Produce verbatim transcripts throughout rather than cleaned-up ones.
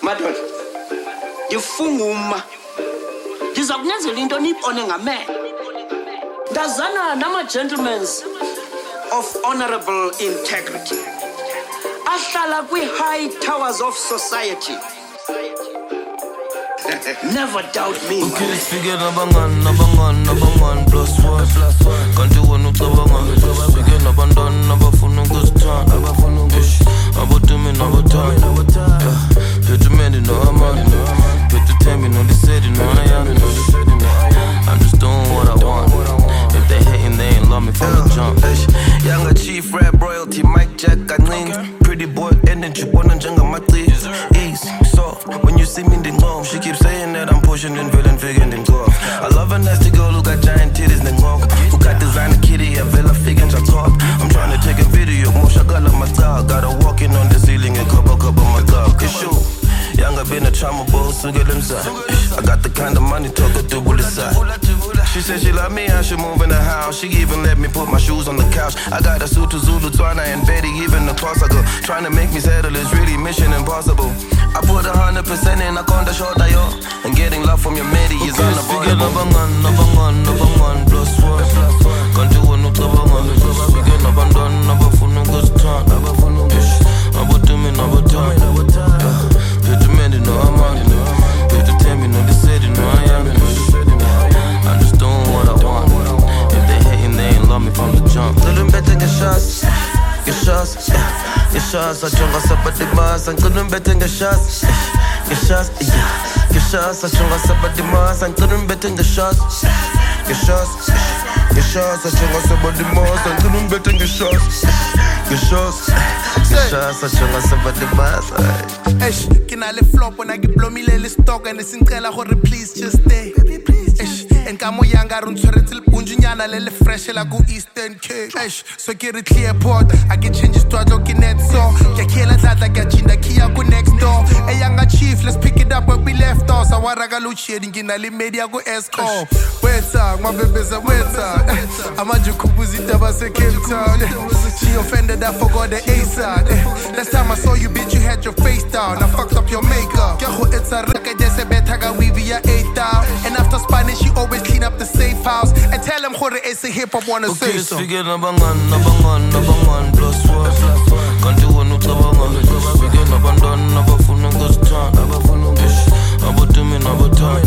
Madonna, ngifunguma. Ngizakunenzela into niyibone ngamehlo. Ndazana nama gentlemen of honorable integrity. Ahlala kwi high towers of society. Never doubt me. Okay, let's figure nabangan, nabangan, nabangan plus one. Kanti wena ucabanga. Figure nabandana, nabafuna ukuzithanda. Ish, abotumi nabothanda. Phethe mende no amani. Phethe thembi no lisedi no ayami. I'm just doing what I want. If they hating, they ain't love me from the jump. Younger chief rap royalty, Mike Jack, kancane. Pretty boy energy, bona njengamaqi. Easy, soft. When you see me, then go. She keeps saying that I'm pushing and feeling figuring then go. I love a nasty girl who got giant titties then walk. Who got designer kitty, a villa figure on top. I'm trying to take a video, more shagala my dog. Got her walking on the ceiling and couple couple my dog. It's shoot. Younger been a trauma bowl, so get them side. I got the kind of money talk her through bullet side. She said she love me, I should move in the house. She even let me put my shoes on the couch. I got a suit to Zulu, Twana and Betty, even the toss I go. Trying to make me settle is really mission impossible. I put a hundred percent in, I can't short I yo. And getting love from your medi is unavoidable. Nabangan, nabangan, nabangan, plus one. Can't do one, no tabangan. Figure nabandan, nabafunu gustan. Ish, abotumi, nabotan. Phethe mende no amani. Phethe thembi no lisedi no ayami. I'm just doing what I want. If they hating, they ain't love me from the jump. Couldn't bet take a shots, get shots, get shots. I chung us up at the bars and couldn't bet take a shots, get shots, get shots. I chung us up at the bars and couldn't bet take a shots, get shots, get shots. I chung us up at the bars and couldn't bet take a shots, get shots, get shots. I chung us up at the bars. Ish, can I lift flop when I get blow me lele stock and it's in trailer hore please just stay. Ish, and kamo yanga run sore till punjunyana lele fresh la go Eastern Cape. Ish, so get it clear port. I get changes to a looking at so. Get kila tata get chinda kia go next door. A younger chief, let's pick it up where we left off. So waraga lu shading in ali media go esco. Weta, my baby's a weta. I'm a jukubuzi daba se Cape Town. She offended, I forgot the A side. Last time I saw you, bitch, you had your face down. I fucked up your makeup. It's a record, just a betaga we via eight down. And after Spanish, she always clean up the safe house. And tell them who it's a hip hop wanna okay, say so. Okay, figure nabangan, nabangan, nabangan, plus one. Can't do one, no tabangan. Figure nabandan, nabafunu gustan. Ish, abotumi, nabotan.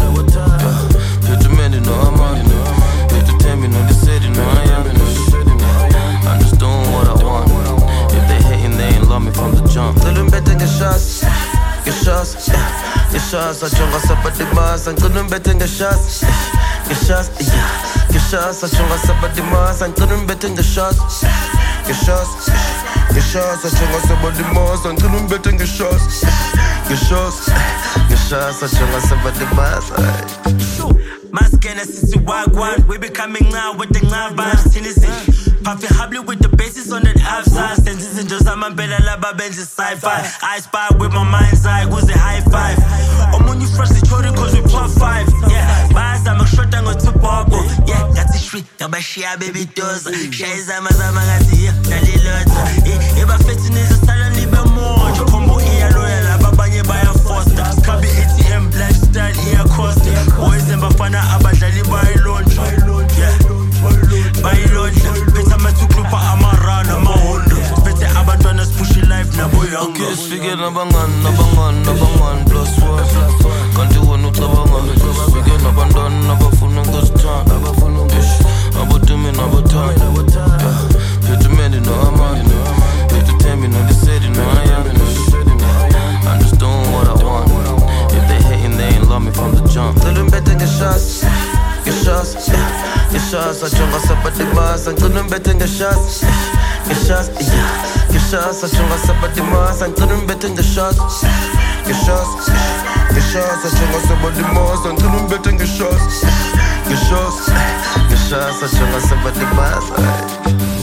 Phethe mende no amani. Phethe thembi no lisedi no ayami. I'm just doing what I want. If they hating, they ain't love me from the jump. Couldn't bet take a shots, get shots, get shots. I chung us up at the bars and couldn't bet take a shots, get shots, get shots. I chung us up at the bars and couldn't bet take a shots, get shots, get shots. I chung us up at the bars and couldn't bet take a shots, get shots, get shots. I chung us up at the bars. Maskena sisi wagwan, we be coming now with the now vibes, Tennessee. Puffy Hably with the bases on the outside. Senses and just I'm a bella laba bench sci-fi. I spy with my mind's eye, who's the high five? I'm on you fresh the children cause we pop five. Yeah, bars I'm a short and go to Bobo. Yeah, got the street, got my share baby does. Shays I'm a zama got here, Nali Lota. If I fit in this, I'll leave more. You combo here, loyal, Babanye by a foster. Scabby A T M, black style, here cost. Boys and Bafana, Abadali by launch. Yeah, by launch. Okay, let's figure nabangan, nabangan, nabangan, plus one. Can't do one, no tabangan. Figure nabandan, nabafunu gustan. Ish, abotumi, nabotan. Phethe mende no amani. Phethe thembi no lisedi no ayami. I'm just doing what I want. If they hating, they ain't love me from the jump. Couldn't bet take a shots, get shots, get shots. I chung us up at the bars and couldn't bet take a shots, get shots, get shots. I chung us up at the bars and couldn't bet take a shots, get shots, get shots. I chung us up at the bars and couldn't bet take a shots, get shots, get shots. I chung us up at the bars.